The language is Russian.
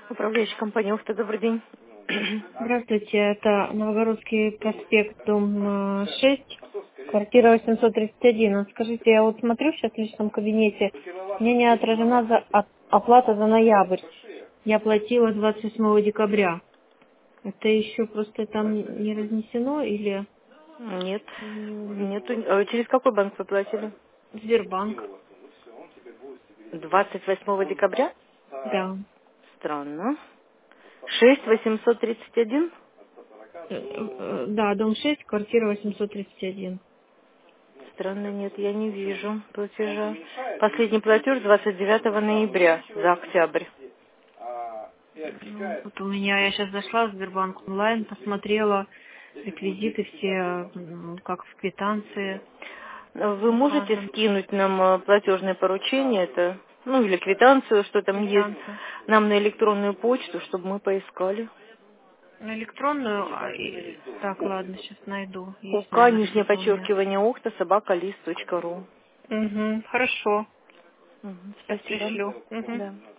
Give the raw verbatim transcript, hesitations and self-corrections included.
Управляющая компания «Ухта», добрый день. Здравствуйте, это Новогородский проспект, дом э, шесть, квартира восемьсот тридцать один. Вот скажите, я вот смотрю сейчас в личном кабинете, мне не отражена за, от- оплата за ноябрь. Я платила двадцать восьмого декабря. Это еще просто там не разнесено или Нет, м, нету. А через какой банк вы платили? Сбербанк? двадцать восьмого декабря? Да. Странно. шесть восемьсот тридцать один? Э, э, Да, дом шесть, квартира восемьсот тридцать один. Странно, нет, я не вижу платежа. Последний платеж двадцать девятого ноября за октябрь. Ну, вот у меня, я сейчас зашла в Сбербанк онлайн, посмотрела реквизиты все, м, как в квитанции Вы можете указано. скинуть нам э, платежное поручение, это, ну или квитанцию, что там есть, Квитанция. нам на электронную почту, чтобы мы поискали? На электронную, а, и- так, ладно, сейчас найду. Есть УК, номер нижнее где-то у меня. подчеркивание, ухта, собака, лист, точка ру. Угу, хорошо. Мгм, Сейчас спасибо. пришлю. Угу. Да.